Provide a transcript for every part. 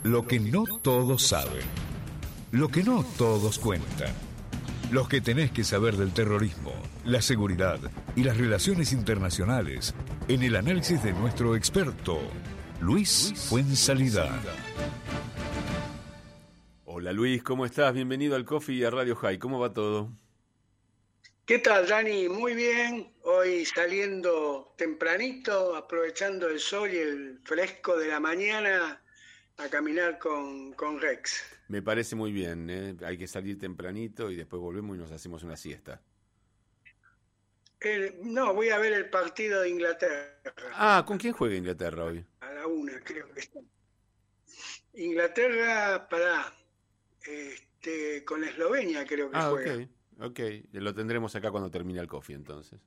Lo que no todos saben. Lo que no todos cuentan. Los que tenés que saber del terrorismo, la seguridad y las internacionales en el análisis de nuestro experto, Luis Fuenzalida. Hola Luis, ¿cómo estás? Bienvenido al Coffee y a Radio High. ¿Cómo va todo? ¿Qué tal, Dani? Muy bien. Hoy saliendo tempranito, aprovechando el sol y el fresco de la mañana a caminar con Rex. Me parece muy bien, ¿eh? Hay que salir tempranito y después volvemos y nos hacemos una siesta. No, voy a ver el partido de Inglaterra. Ah, ¿con quién juega Inglaterra hoy? A la 1, creo que está. Inglaterra, con Eslovenia creo que juega. Ok. Lo tendremos acá cuando termine el coffee, entonces.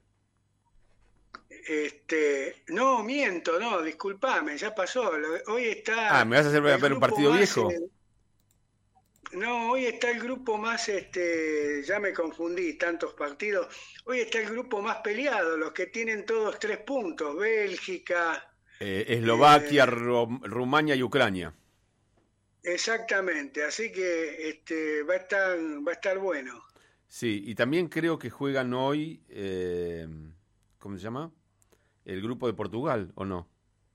No, miento, no, disculpame, ya pasó. Hoy está... ¿me vas a hacer ver un partido viejo? No, hoy está el grupo más, ya me confundí, tantos partidos. Hoy está el grupo más peleado, los que tienen todos 3 puntos, Bélgica... Eslovaquia, Rumania y Ucrania. Exactamente, así que va a estar bueno. Sí, y también creo que juegan hoy, ¿cómo se llama? El grupo de Portugal, ¿o no?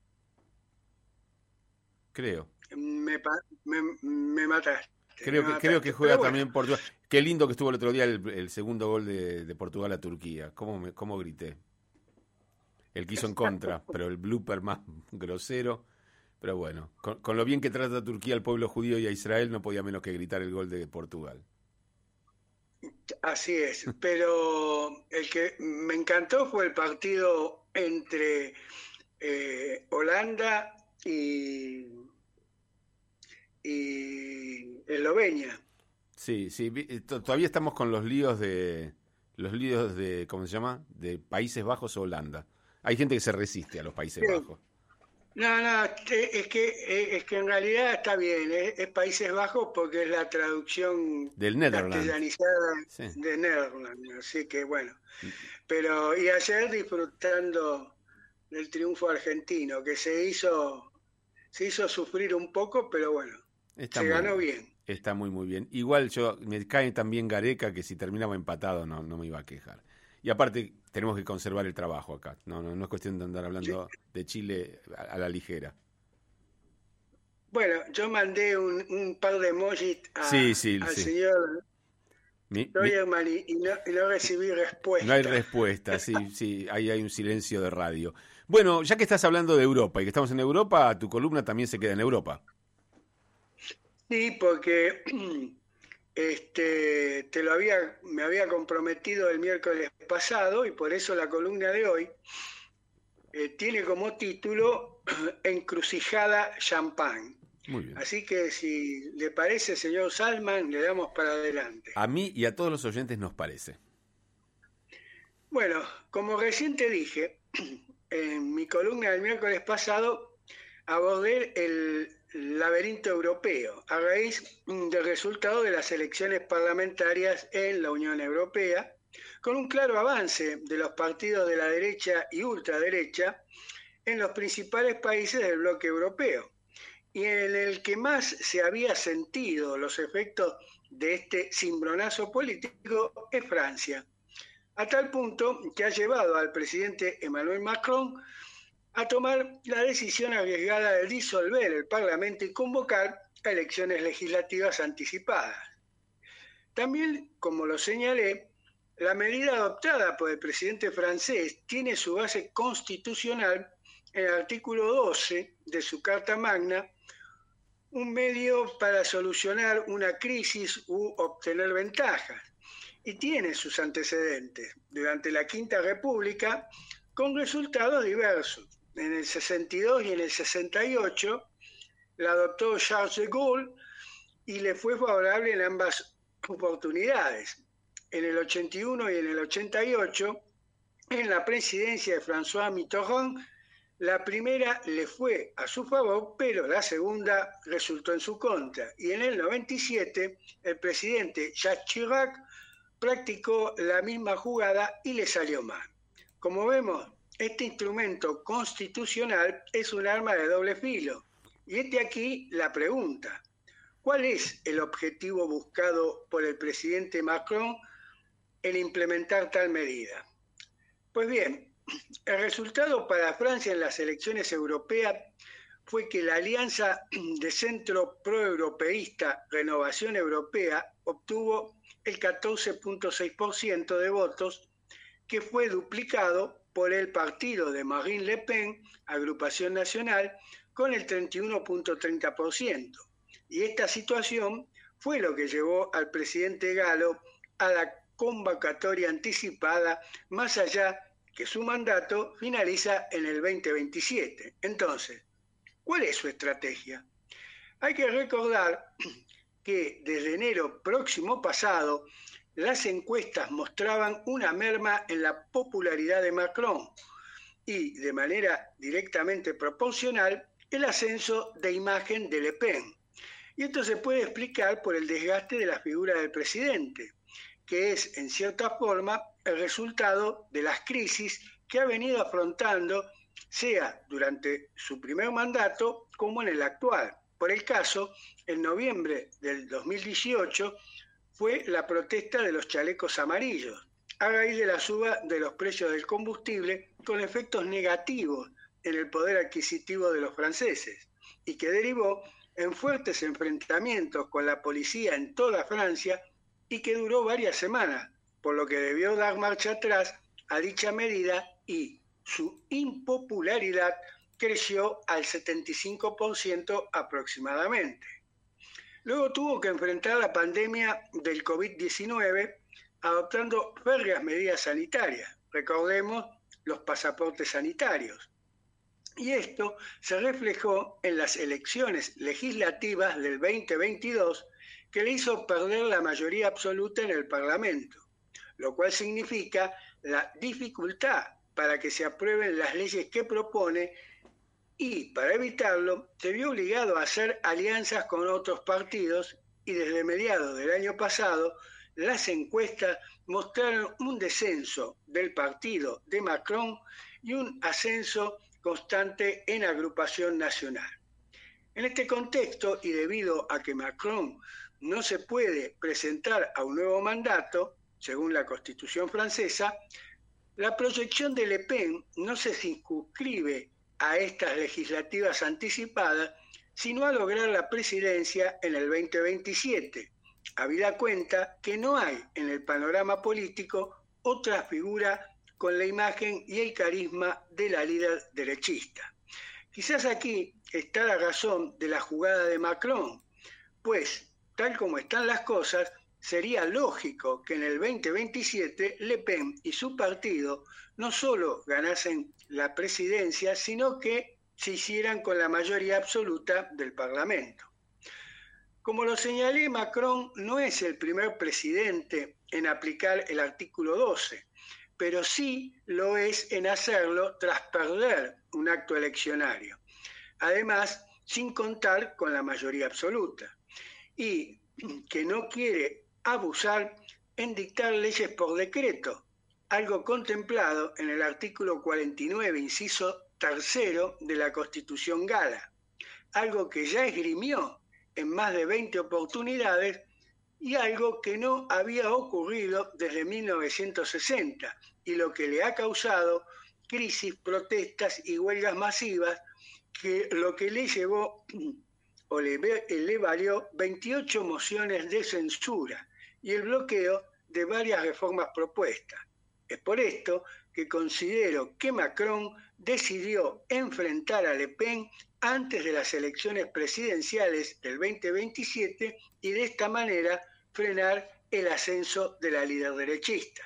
Creo. Me mataste. Creo que juega también Portugal. Qué lindo que estuvo el otro día el segundo gol de Portugal a Turquía. ¿Cómo grité? El que hizo en contra, pero el blooper más grosero. Pero bueno, con lo bien que trata a Turquía al pueblo judío y a Israel, no podía menos que gritar el gol de Portugal. Así es, pero el que me encantó fue el partido entre Holanda y Eslovenia. Sí, todavía estamos con los líos de, ¿cómo se llama? De Países Bajos o Holanda. Hay gente que se resiste a los Países Bajos. No, es que en realidad está bien, es Países Bajos porque es la traducción del Netherlands, castellanizada de Netherlands, así que bueno. Pero y ayer disfrutando del triunfo argentino, que se hizo sufrir un poco, pero bueno, se ganó bien. Está muy bien. Igual me cae también Gareca que si terminaba empatado no me iba a quejar. Y aparte tenemos que conservar el trabajo acá. No es cuestión de andar hablando de Chile a la ligera. Yo mandé un par de emojis al señor Steuermann y no recibí respuesta. No hay respuesta, sí, ahí hay un silencio de radio. Bueno, ya que estás hablando de Europa y que estamos en Europa, tu columna también se queda en Europa. Sí, porque... me había comprometido el miércoles pasado y por eso la columna de hoy tiene como título Encrucijada Champagne. Muy bien. Así que si le parece, señor Salman, le damos para adelante. A mí y a todos los oyentes nos parece. Bueno, como recién te dije, en mi columna del miércoles pasado abordé el laberinto europeo a raíz del resultado de las elecciones parlamentarias en la Unión Europea, con un claro avance de los partidos de la derecha y ultraderecha en los principales países del bloque europeo, y en el que más se había sentido los efectos de este cimbronazo político es Francia, a tal punto que ha llevado al presidente Emmanuel Macron a tomar la decisión arriesgada de disolver el Parlamento y convocar elecciones legislativas anticipadas. También, como lo señalé, la medida adoptada por el presidente francés tiene su base constitucional en el artículo 12 de su Carta Magna, un medio para solucionar una crisis u obtener ventajas, y tiene sus antecedentes durante la Quinta República con resultados diversos. En el 62 y en el 68 la adoptó Charles de Gaulle y le fue favorable en ambas oportunidades. En el 81 y en el 88, en la presidencia de François Mitterrand, la primera le fue a su favor, pero la segunda resultó en su contra. Y en el 97, el presidente Jacques Chirac practicó la misma jugada y le salió mal. Como vemos, este instrumento constitucional es un arma de doble filo, Y aquí la pregunta. ¿Cuál es el objetivo buscado por el presidente Macron en implementar tal medida? Pues bien, el resultado para Francia en las elecciones europeas fue que la alianza de centro proeuropeísta Renovación Europea obtuvo el 14.6% de votos, que fue duplicado por el partido de Marine Le Pen, Agrupación Nacional, con el 31.30%. Y esta situación fue lo que llevó al presidente galo a la convocatoria anticipada, más allá que su mandato finaliza en el 2027. Entonces, ¿cuál es su estrategia? Hay que recordar que desde enero próximo pasado, las encuestas mostraban una merma en la popularidad de Macron y, de manera directamente proporcional, el ascenso de imagen de Le Pen. Y esto se puede explicar por el desgaste de la figura del presidente, que es, en cierta forma, el resultado de las crisis que ha venido afrontando, sea durante su primer mandato como en el actual. Por el caso, en noviembre del 2018 fue la protesta de los chalecos amarillos, a raíz de la suba de los precios del combustible con efectos negativos en el poder adquisitivo de los franceses, y que derivó en fuertes enfrentamientos con la policía en toda Francia y que duró varias semanas, por lo que debió dar marcha atrás a dicha medida y su impopularidad creció al 75% aproximadamente. Luego tuvo que enfrentar la pandemia del COVID-19 adoptando férreas medidas sanitarias, recordemos los pasaportes sanitarios. Y esto se reflejó en las elecciones legislativas del 2022, que le hizo perder la mayoría absoluta en el Parlamento, lo cual significa la dificultad para que se aprueben las leyes que propone, y para evitarlo se vio obligado a hacer alianzas con otros partidos, y desde mediados del año pasado las encuestas mostraron un descenso del partido de Macron y un ascenso constante en Agrupación Nacional. En este contexto, y debido a que Macron no se puede presentar a un nuevo mandato, según la Constitución francesa, la proyección de Le Pen no se circunscribe a estas legislativas anticipadas, sino a lograr la presidencia en el 2027, habida cuenta que no hay en el panorama político otra figura con la imagen y el carisma de la líder derechista. Quizás aquí está la razón de la jugada de Macron, pues, tal como están las cosas, sería lógico que en el 2027 Le Pen y su partido no solo ganasen la presidencia, sino que se hicieran con la mayoría absoluta del Parlamento. Como lo señalé, Macron no es el primer presidente en aplicar el artículo 12, pero sí lo es en hacerlo tras perder un acto eleccionario. Además, sin contar con la mayoría absoluta. Y que no quiere abusar en dictar leyes por decreto, algo contemplado en el artículo 49, inciso 3 de la Constitución gala, algo que ya esgrimió en más de 20 oportunidades y algo que no había ocurrido desde 1960, y lo que le ha causado crisis, protestas y huelgas masivas, que lo que le llevó o le valió 28 mociones de censura y el bloqueo de varias reformas propuestas. Es por esto que considero que Macron decidió enfrentar a Le Pen antes de las elecciones presidenciales del 2027 y de esta manera frenar el ascenso de la líder derechista.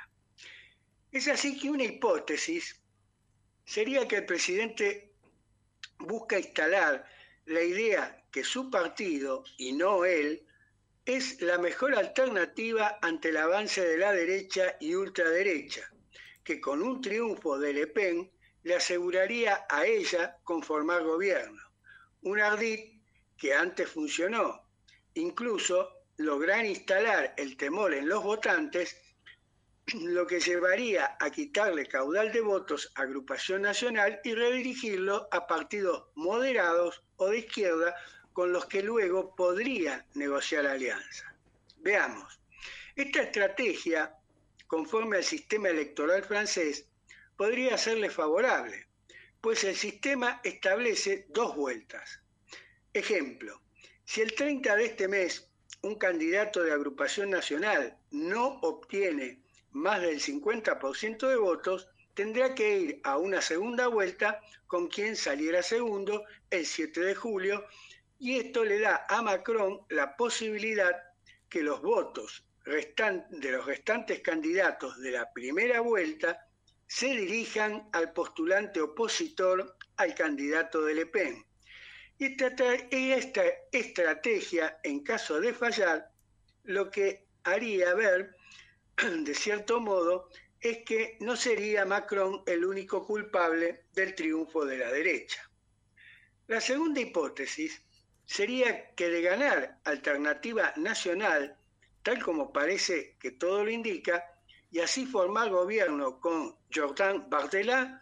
Es así que una hipótesis sería que el presidente busca instalar la idea que su partido, y no él, es la mejor alternativa ante el avance de la derecha y ultraderecha, que con un triunfo de Le Pen le aseguraría a ella conformar gobierno. Un ardid que antes funcionó. Incluso lograr instalar el temor en los votantes lo que llevaría a quitarle caudal de votos a Agrupación Nacional y redirigirlo a partidos moderados o de izquierda con los que luego podría negociar alianza. Veamos, esta estrategia, conforme al sistema electoral francés, podría serle favorable, pues el sistema establece 2 vueltas. Ejemplo, si el 30 de este mes un candidato de Agrupación Nacional no obtiene más del 50% de votos, tendrá que ir a una segunda vuelta con quien saliera segundo el 7 de julio, y esto le da a Macron la posibilidad que los votos de los restantes candidatos de la primera vuelta se dirijan al postulante opositor al candidato de Le Pen. Y esta estrategia, en caso de fallar, lo que haría ver, de cierto modo, es que no sería Macron el único culpable del triunfo de la derecha. La segunda hipótesis sería que de ganar Alternativa Nacional, tal como parece que todo lo indica, y así formar gobierno con Jordan Bardella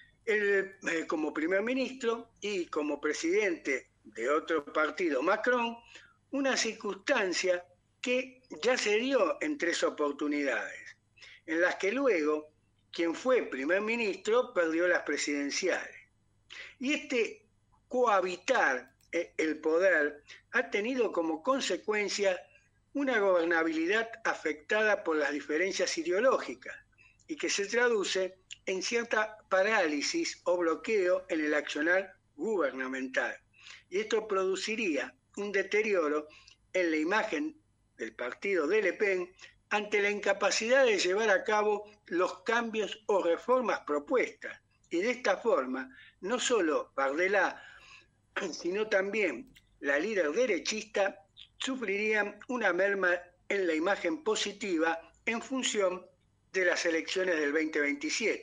como primer ministro y como presidente de otro partido Macron, una circunstancia que ya se dio en 3 oportunidades, en las que luego quien fue primer ministro perdió las presidenciales. Y este cohabitar el poder ha tenido como consecuencia una gobernabilidad afectada por las diferencias ideológicas y que se traduce en cierta parálisis o bloqueo en el accionar gubernamental. Y esto produciría un deterioro en la imagen del partido de Le Pen ante la incapacidad de llevar a cabo los cambios o reformas propuestas. Y de esta forma, no solo Bardella, sino también la líder derechista sufrirían una merma en la imagen positiva en función de las elecciones del 2027.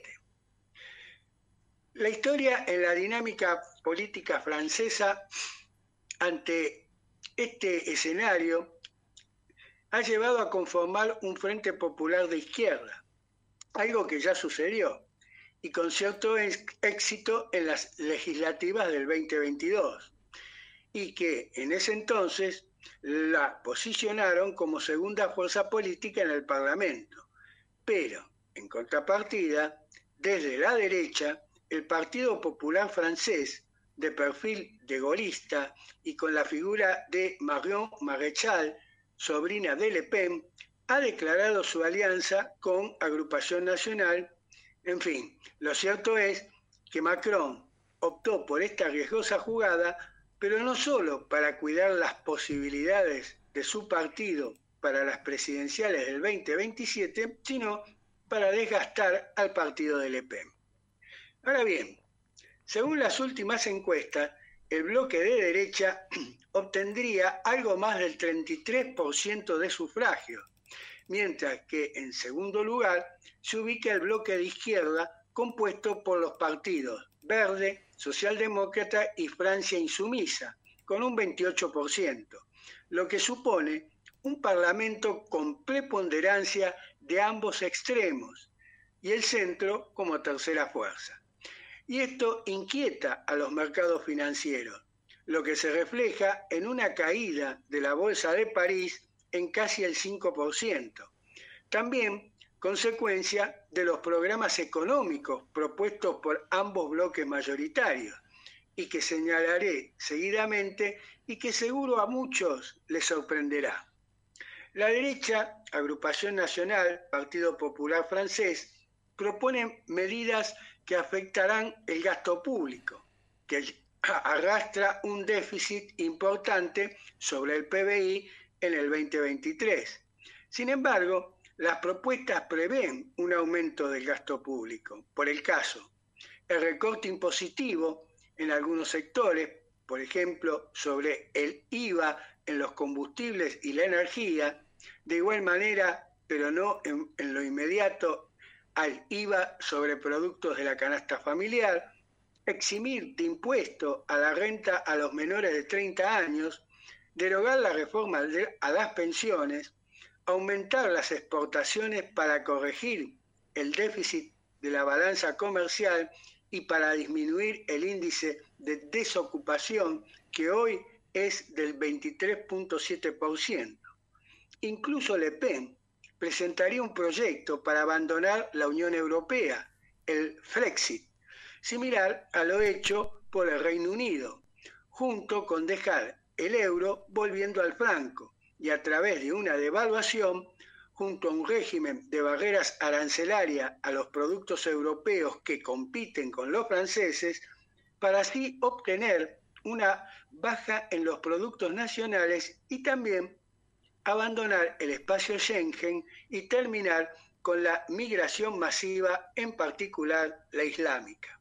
La historia en la dinámica política francesa ante este escenario ha llevado a conformar un frente popular de izquierda, algo que ya sucedió y con cierto éxito en las legislativas del 2022, y que en ese entonces la posicionaron como segunda fuerza política en el Parlamento. Pero, en contrapartida, desde la derecha, el Partido Popular francés, de perfil de gaullista y con la figura de Marion Maréchal, sobrina de Le Pen, ha declarado su alianza con Agrupación Nacional. En fin, lo cierto es que Macron optó por esta riesgosa jugada, pero no solo para cuidar las posibilidades de su partido para las presidenciales del 2027, sino para desgastar al partido de Le Pen. Ahora bien, según las últimas encuestas, el bloque de derecha obtendría algo más del 33% de sufragios, mientras que en segundo lugar se ubica el bloque de izquierda compuesto por los partidos Verde, Socialdemócrata y Francia Insumisa, con un 28%, lo que supone un parlamento con preponderancia de ambos extremos y el centro como tercera fuerza. Y esto inquieta a los mercados financieros, lo que se refleja en una caída de la Bolsa de París en casi el 5%. También consecuencia de los programas económicos propuestos por ambos bloques mayoritarios y que señalaré seguidamente y que seguro a muchos les sorprenderá. La derecha, Agrupación Nacional, Partido Popular Francés, propone medidas que afectarán el gasto público, que arrastra un déficit importante sobre el PBI en el 2023. Sin embargo, las propuestas prevén un aumento del gasto público. Por el caso, el recorte impositivo en algunos sectores, por ejemplo, sobre el IVA en los combustibles y la energía, de igual manera, pero no en lo inmediato, al IVA sobre productos de la canasta familiar, eximir de impuesto a la renta a los menores de 30 años, derogar la reforma a las pensiones, aumentar las exportaciones para corregir el déficit de la balanza comercial y para disminuir el índice de desocupación, que hoy es del 23.7%. Incluso Le Pen presentaría un proyecto para abandonar la Unión Europea, el Frexit, similar a lo hecho por el Reino Unido, junto con dejar el euro volviendo al franco y a través de una devaluación, junto a un régimen de barreras arancelarias a los productos europeos que compiten con los franceses, para así obtener una baja en los productos nacionales y también abandonar el espacio Schengen y terminar con la migración masiva, en particular la islámica.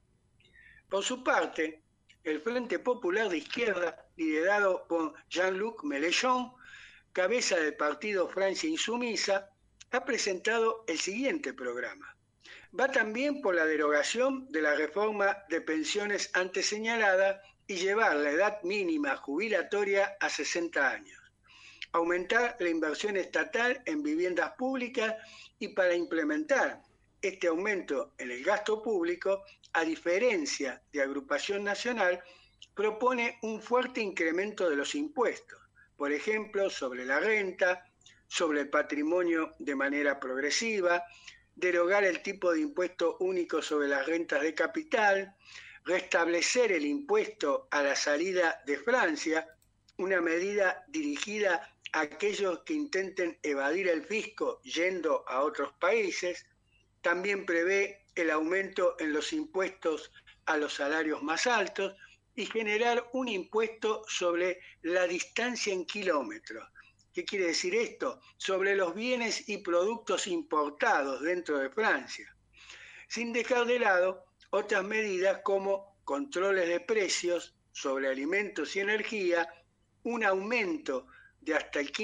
Por su parte, el Frente Popular de Izquierda, liderado por Jean-Luc Mélenchon, cabeza del partido Francia Insumisa, ha presentado el siguiente programa. Va también por la derogación de la reforma de pensiones antes señalada y llevar la edad mínima jubilatoria a 60 años. Aumentar la inversión estatal en viviendas públicas y para implementar este aumento en el gasto público, a diferencia de Agrupación Nacional, propone un fuerte incremento de los impuestos, por ejemplo, sobre la renta, sobre el patrimonio de manera progresiva, derogar el tipo de impuesto único sobre las rentas de capital, restablecer el impuesto a la salida de Francia, una medida dirigida a aquellos que intenten evadir el fisco yendo a otros países. También prevé el aumento en los impuestos a los salarios más altos y generar un impuesto sobre la distancia en kilómetros. ¿Qué quiere decir esto? Sobre los bienes y productos importados dentro de Francia, sin dejar de lado otras medidas como controles de precios sobre alimentos y energía, un aumento de hasta el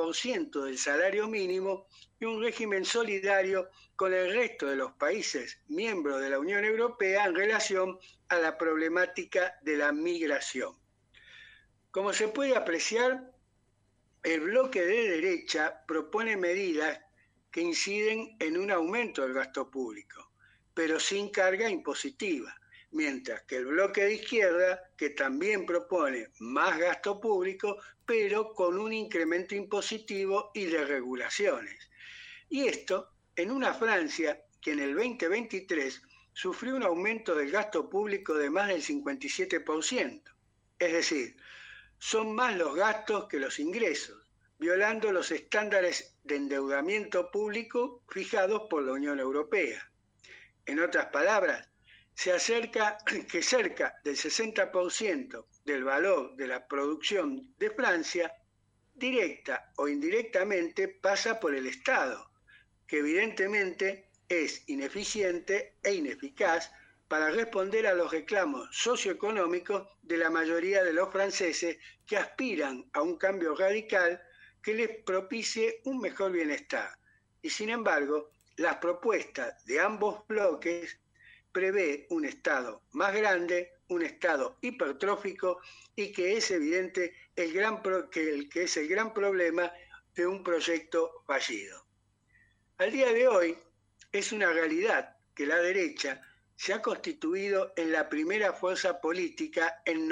15% del salario mínimo y un régimen solidario con el resto de los países miembros de la Unión Europea en relación a la problemática de la migración. Como se puede apreciar, el bloque de derecha propone medidas que inciden en un aumento del gasto público, pero sin carga impositiva, mientras que el bloque de izquierda, que también propone más gasto público, pero con un incremento impositivo y de regulaciones. Y esto en una Francia que en el 2023 sufrió un aumento del gasto público de más del 57%. Es decir, son más los gastos que los ingresos, violando los estándares de endeudamiento público fijados por la Unión Europea. En otras palabras, cerca del 60% del valor de la producción de Francia, directa o indirectamente, pasa por el Estado, que evidentemente es ineficiente e ineficaz para responder a los reclamos socioeconómicos de la mayoría de los franceses que aspiran a un cambio radical que les propicie un mejor bienestar. Y sin embargo, las propuestas de ambos bloques prevé un Estado más grande, un Estado hipertrófico y que es evidente que es el gran problema de un proyecto fallido. Al día de hoy es una realidad que la derecha se ha constituido en la primera fuerza política en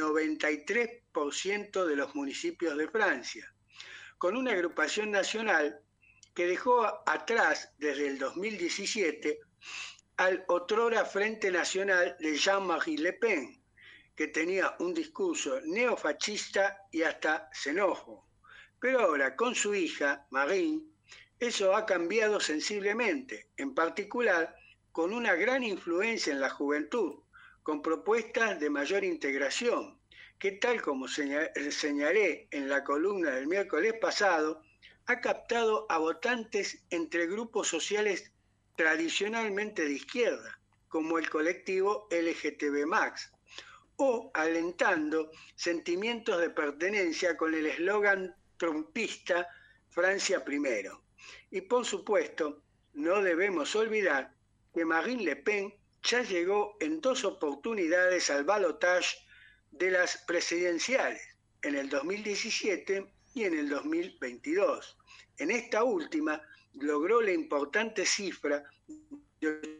93% de los municipios de Francia, con una agrupación nacional que dejó atrás desde el 2017 al otrora Frente Nacional de Jean-Marie Le Pen, que tenía un discurso neofascista y hasta xenófobo. Pero ahora, con su hija, Marine, eso ha cambiado sensiblemente, en particular con una gran influencia en la juventud, con propuestas de mayor integración, que tal como señalé en la columna del miércoles pasado, ha captado a votantes entre grupos sociales tradicionalmente de izquierda, como el colectivo LGTB+, o alentando sentimientos de pertenencia con el eslogan trumpista Francia primero. Y por supuesto, no debemos olvidar que Marine Le Pen ya llegó en 2 oportunidades al balotaje de las presidenciales, en el 2017 y en el 2022. En esta última logró la importante cifra de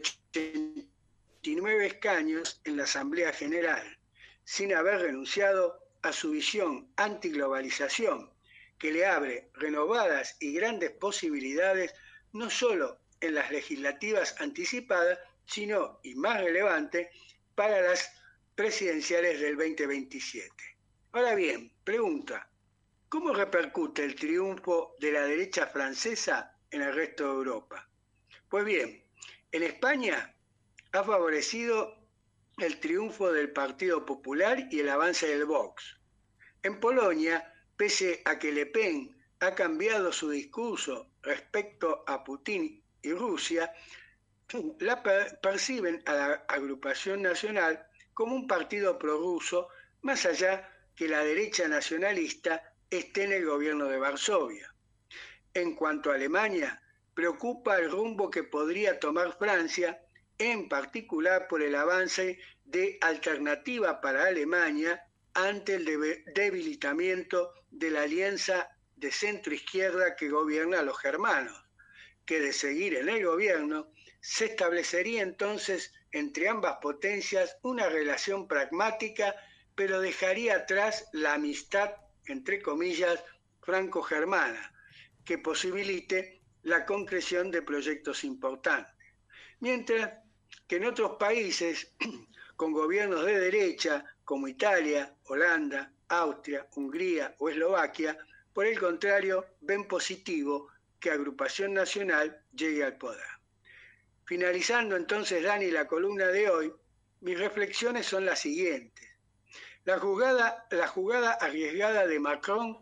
89 escaños en la Asamblea General, sin haber renunciado a su visión antiglobalización, que le abre renovadas y grandes posibilidades no solo en las legislativas anticipadas, sino, y más relevante, para las presidenciales del 2027. Ahora bien, pregunta, ¿cómo repercute el triunfo de la derecha francesa en el resto de Europa? Pues bien, en España ha favorecido el triunfo del Partido Popular y el avance del Vox. En Polonia, pese a que Le Pen ha cambiado su discurso respecto a Putin y Rusia, la perciben a la agrupación nacional como un partido prorruso, más allá que la derecha nacionalista esté en el gobierno de Varsovia. En cuanto a Alemania, preocupa el rumbo que podría tomar Francia, en particular por el avance de Alternativa para Alemania ante el debilitamiento de la alianza de centro-izquierda que gobierna a los germanos, que de seguir en el gobierno se establecería entonces entre ambas potencias una relación pragmática, pero dejaría atrás la amistad, entre comillas, franco-germana, que posibilite la concreción de proyectos importantes. Mientras que en otros países con gobiernos de derecha, como Italia, Holanda, Austria, Hungría o Eslovaquia, por el contrario, ven positivo que Agrupación Nacional llegue al poder. Finalizando entonces, Dani, la columna de hoy, mis reflexiones son las siguientes. La jugada arriesgada de Macron,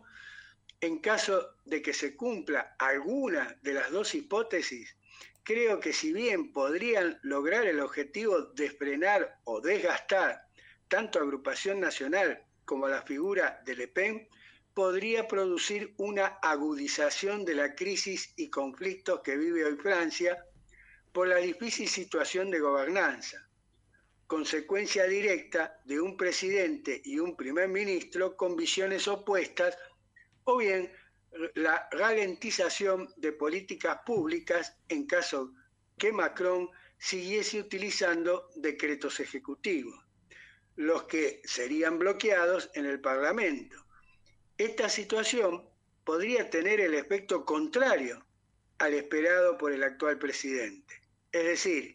en caso de que se cumpla alguna de las dos hipótesis, creo que si bien podrían lograr el objetivo de frenar o desgastar tanto a Agrupación Nacional como a la figura de Le Pen, podría producir una agudización de la crisis y conflictos que vive hoy Francia por la difícil situación de gobernanza, consecuencia directa de un presidente y un primer ministro con visiones opuestas, o bien la ralentización de políticas públicas en caso que Macron siguiese utilizando decretos ejecutivos, los que serían bloqueados en el Parlamento. Esta situación podría tener el efecto contrario al esperado por el actual presidente, es decir,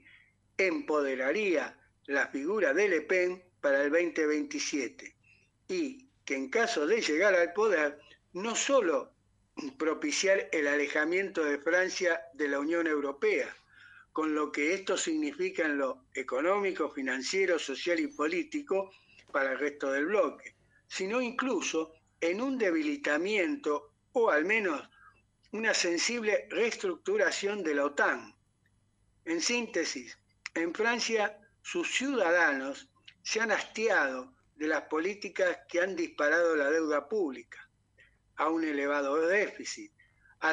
empoderaría la figura de Le Pen para el 2027 y que en caso de llegar al poder no solo propiciar el alejamiento de Francia de la Unión Europea, con lo que esto significa en lo económico, financiero, social y político para el resto del bloque, sino incluso en un debilitamiento o al menos una sensible reestructuración de la OTAN. En síntesis, en Francia sus ciudadanos se han hastiado de las políticas que han disparado la deuda pública, a un elevado déficit, a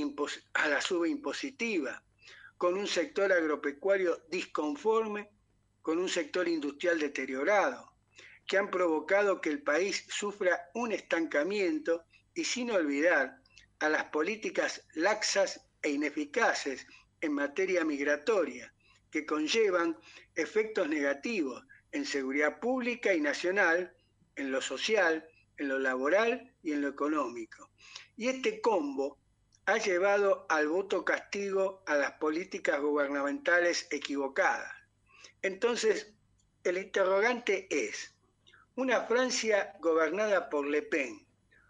la suba impositiva, con un sector agropecuario disconforme, con un sector industrial deteriorado, que han provocado que el país sufra un estancamiento y sin olvidar a las políticas laxas e ineficaces en materia migratoria, que conllevan efectos negativos en seguridad pública y nacional, en lo social, en lo laboral y en lo económico. Y este combo ha llevado al voto castigo a las políticas gubernamentales equivocadas. Entonces, el interrogante es, ¿una Francia gobernada por Le Pen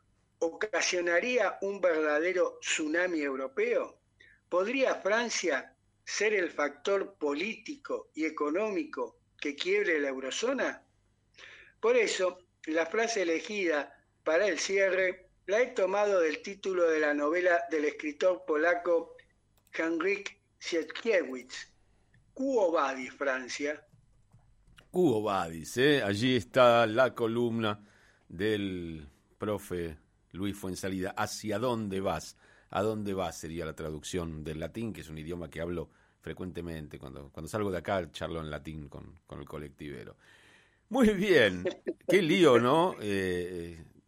ocasionaría un verdadero tsunami europeo? ¿Podría Francia ser el factor político y económico que quiebre la eurozona? Por eso, la frase elegida para el cierre la he tomado del título de la novela del escritor polaco Henryk Sienkiewicz, Quo Vadis, Francia. Quo Vadis, allí está la columna del profe Luis Fuenzalida. ¿Hacia dónde vas? ¿A dónde vas? Sería la traducción del latín, que es un idioma que hablo frecuentemente. Cuando salgo de acá, charlo en latín con el colectivero. Muy bien, qué lío, ¿no?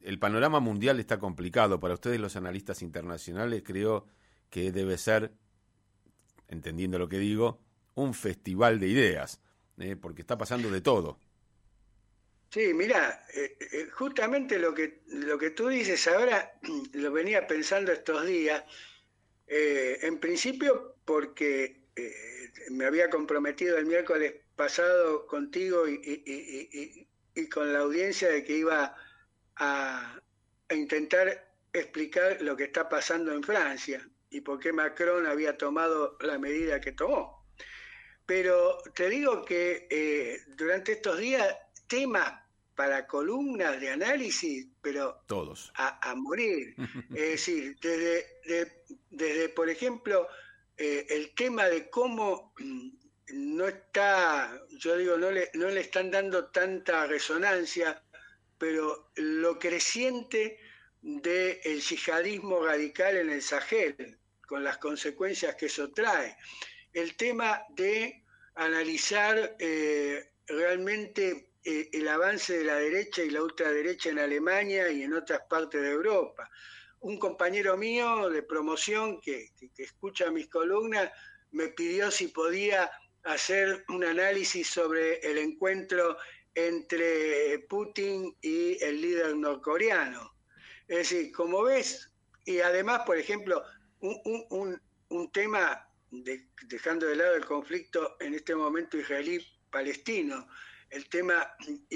el panorama mundial está complicado. Para ustedes, los analistas internacionales, creo que debe ser, entendiendo lo que digo, un festival de ideas, porque está pasando de todo. Sí, mirá, justamente lo que tú dices ahora lo venía pensando estos días, en principio porque me había comprometido el miércoles pasado contigo y con la audiencia de que iba a intentar explicar lo que está pasando en Francia y por qué Macron había tomado la medida que tomó. Pero te digo que durante estos días temas para columnas de análisis, pero todos a morir. Es decir, desde por ejemplo, el tema de cómo no está, yo digo, no le están dando tanta resonancia, pero lo creciente del yihadismo radical en el Sahel, con las consecuencias que eso trae. El tema de analizar realmente el avance de la derecha y la ultraderecha en Alemania y en otras partes de Europa. Un compañero mío de promoción que escucha mis columnas me pidió si podía hacer un análisis sobre el encuentro entre Putin y el líder norcoreano. Es decir, como ves, y además, por ejemplo, un tema, dejando de lado el conflicto en este momento israelí-palestino, el tema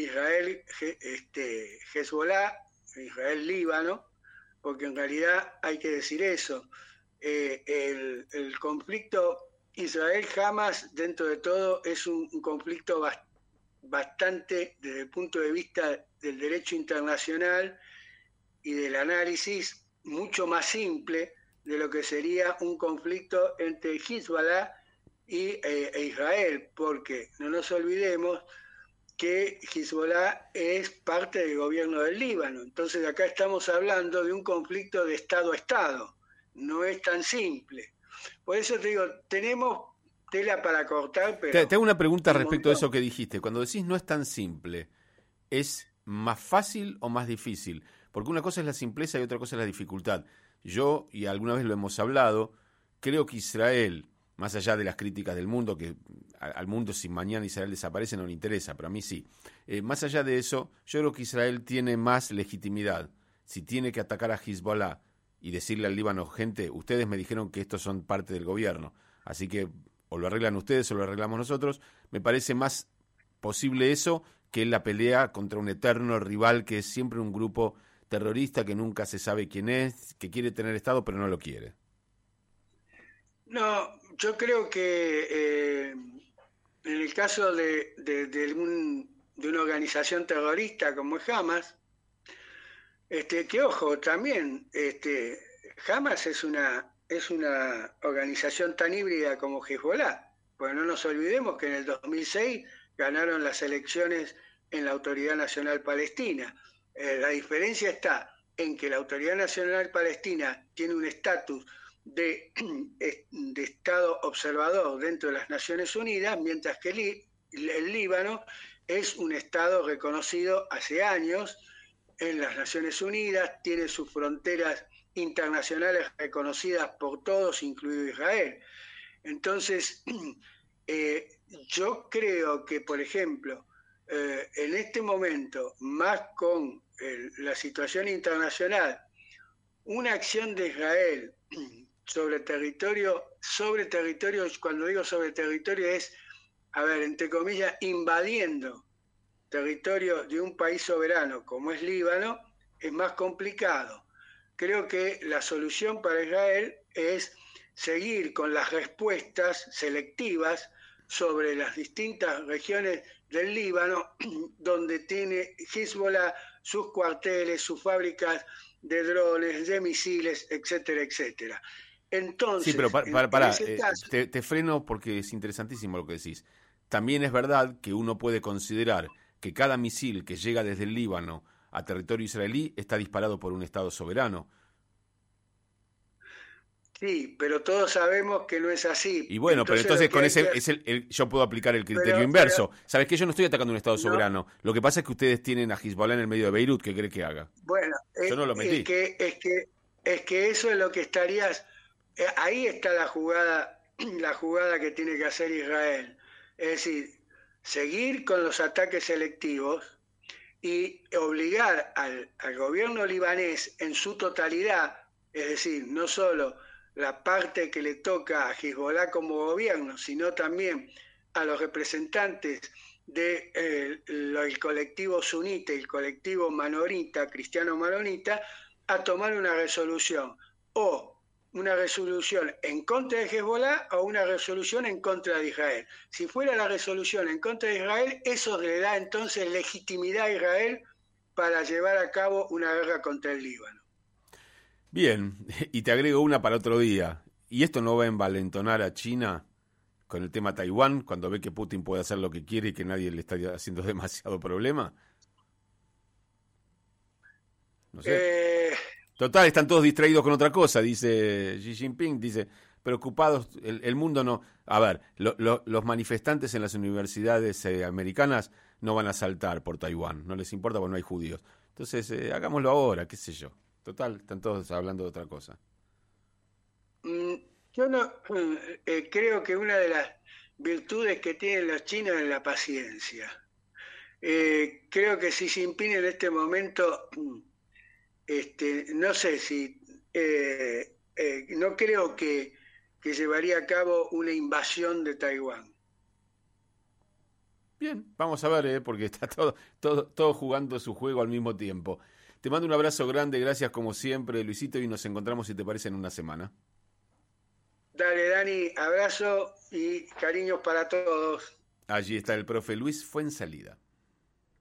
Israel-Hezbollah, Israel-Líbano, porque en realidad hay que decir eso, el conflicto Israel-Hamas, dentro de todo, es un conflicto bastante, desde el punto de vista del derecho internacional y del análisis, mucho más simple de lo que sería un conflicto entre Hezbollah e Israel, porque no nos olvidemos que Hezbollah es parte del gobierno del Líbano. Entonces acá estamos hablando de un conflicto de Estado a Estado, no es tan simple. Por eso te digo, tenemos tela para cortar, pero... Te hago una pregunta respecto a eso que dijiste. Cuando decís no es tan simple, ¿es más fácil o más difícil? Porque una cosa es la simpleza y otra cosa es la dificultad. Yo, y alguna vez lo hemos hablado, creo que Israel, más allá de las críticas del mundo, que al mundo si mañana Israel desaparece no le interesa, pero a mí sí. Más allá de eso, yo creo que Israel tiene más legitimidad. Si tiene que atacar a Hezbollah y decirle al Líbano, gente, ustedes me dijeron que estos son parte del gobierno, así que o lo arreglan ustedes o lo arreglamos nosotros, me parece más posible eso que la pelea contra un eterno rival que es siempre un grupo terrorista que nunca se sabe quién es, que quiere tener Estado pero no lo quiere. No, yo creo que en el caso de una organización terrorista como es Hamas, que ojo, también Hamas es una organización tan híbrida como Hezbollah, porque no nos olvidemos que en el 2006 ganaron las elecciones en la Autoridad Nacional Palestina. La diferencia está en que la Autoridad Nacional Palestina tiene un estatus de Estado observador dentro de las Naciones Unidas, mientras que el Líbano es un Estado reconocido hace años en las Naciones Unidas, tiene sus fronteras internacionales reconocidas por todos, incluido Israel. Entonces, yo creo que, por ejemplo, en este momento, más con la situación internacional, una acción de Israel sobre territorio, cuando digo sobre territorio es, a ver, entre comillas, invadiendo territorio de un país soberano como es Líbano, es más complicado. Creo que la solución para Israel es seguir con las respuestas selectivas sobre las distintas regiones del Líbano, donde tiene Hezbollah sus cuarteles, sus fábricas de drones, de misiles, etcétera, etcétera. Entonces, sí, pero caso... te freno porque es interesantísimo lo que decís. También es verdad que uno puede considerar que cada misil que llega desde el Líbano a territorio israelí está disparado por un Estado soberano. Sí, pero todos sabemos que no es así. Y bueno, pero entonces con ese yo puedo aplicar el criterio inverso. ¿Sabes qué? Yo no estoy atacando un Estado soberano. Lo que pasa es que ustedes tienen a Hezbollah en el medio de Beirut. ¿Qué cree que haga? Bueno, Yo no lo metí. es que eso es lo que estarías... ahí está la jugada que tiene que hacer Israel. Es decir, seguir con los ataques selectivos y obligar al gobierno libanés en su totalidad, es decir, no solo la parte que le toca a Hezbollah como gobierno, sino también a los representantes del colectivo sunita y el colectivo maronita, cristiano maronita, a tomar una resolución, o una resolución en contra de Hezbollah o una resolución en contra de Israel. Si fuera la resolución en contra de Israel, eso le da entonces legitimidad a Israel para llevar a cabo una guerra contra el Líbano. Bien, y te agrego una para otro día. ¿Y esto no va a envalentonar a China con el tema Taiwán, cuando ve que Putin puede hacer lo que quiere y que nadie le está haciendo demasiado problema? No sé. Total, están todos distraídos con otra cosa, dice Xi Jinping, dice, preocupados, el mundo no... A ver, los manifestantes en las universidades americanas no van a saltar por Taiwán, no les importa porque no hay judíos. Entonces, hagámoslo ahora, qué sé yo. Total, están todos hablando de otra cosa. Yo no creo que una de las virtudes que tienen los chinos es la paciencia. Creo que Xi Jinping en este momento, no sé si, no creo que llevaría a cabo una invasión de Taiwán. Bien, vamos a ver, porque está todo jugando su juego al mismo tiempo. Te mando un abrazo grande, gracias como siempre, Luisito, y nos encontramos, si te parece, en una semana. Dale, Dani, abrazo y cariños para todos. Allí está el profe Luis Fuensalida.